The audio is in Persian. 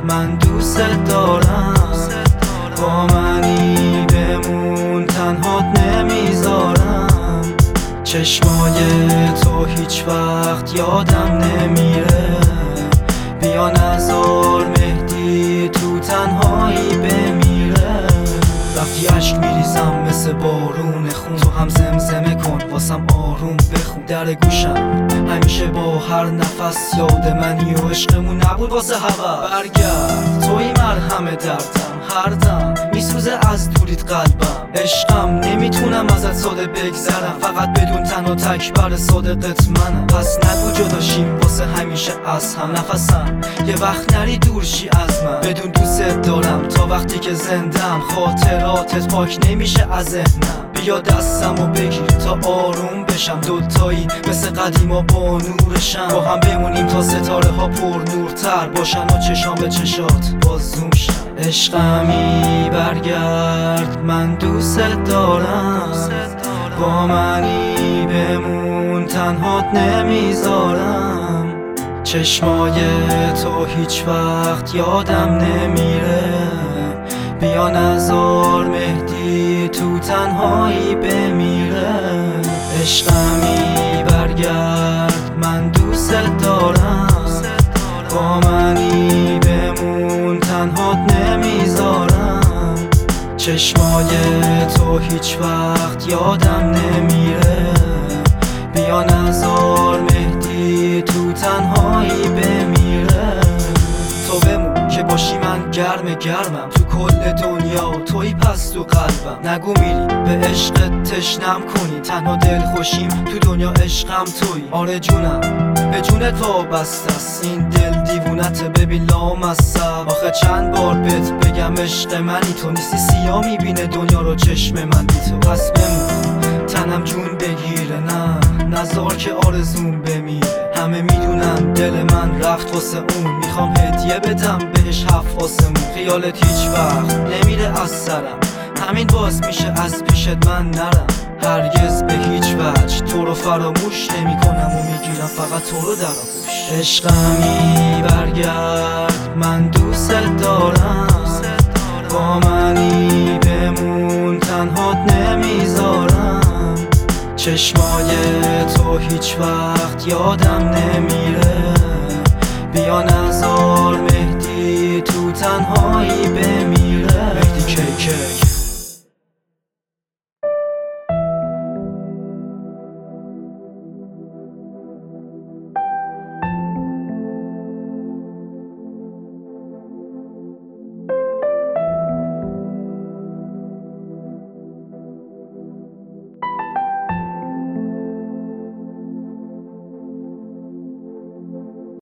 من دوست دارم. با منی بمون تنهات نمیذارم. چشمای تو هیچ وقت یادم نمیره. بیا نذار مهدی تو تنهایی بمیره. وقتی عشق میریزم مثل بارون خون، تو هم زمزمه کن واسم آروم بخون. در گوشم همیشه با هر نفس یاد منی و عشقمون نبود واسه هوا. برگرد توی مرهم دردم، هر دم میسوزه از دوریت قلبم. عشقم نمیتونم ازت ساده بگذرم، فقط بدون تنها تک بر صادقت منم. پس نگو جداشیم واسه همیشه از هم. نفسم یه وقت نری دورشی از من. بدون دوست دارم تا وقتی که زندم. خاطراتت پاک نمیشه از ذهنم. بیا دستمو بگیر تا آروم بشم. دوتایی مثل قدیما با نورشم. با هم بمونیم تا ستاره ها پر نورتر باشن و چشام به چشات باز زوم شن. عشقمی برگرد من دوست دارم. با منی بمون تنهات نمیذارم. چشمای تو هیچ وقت یادم نمیره. بیا نذار مهدی تو تنهایی بمیره. عشقمی برگرد من دوست دارم. با منی بمون تنهات نمیذارم. چشمای تو هیچ وقت یادم نمیره. بیا نذار مهدی تو تنهایی بمیره. تو بمون که باشی من گرمم. تو کل دنیا توی پس تو قلبم. نگو میری به عشقت تشنم کنی. تنها دل خوشیم تو دنیا عشقم توی. آره جونم به جون تو بسته است. این دل دیوونت ببین لامصب. آخه چند بار بهت بگم عشق منی. تو نیستی سیاه میبینه دنیا رو چشم من بی تو. پس بمون تنم جون بگیره. نه نذار که آرزوم بمیره. همه میدونن دل من رفت واسه اون. میخوام هدیه بدم بهش 7 آسمون. خیالت هیچ وقت نمیره از سرم. همین باعث میشه از پیشت من نرم. هرگز به هیچ وجه تو رو فراموش نمی کنم و میگیرم فقط تو رو در آغوش. عشقمی برگرد من دوست دارم. با منی بمون تنهات نمیذارم. چشمای تو هیچ وقت یادم نمیره.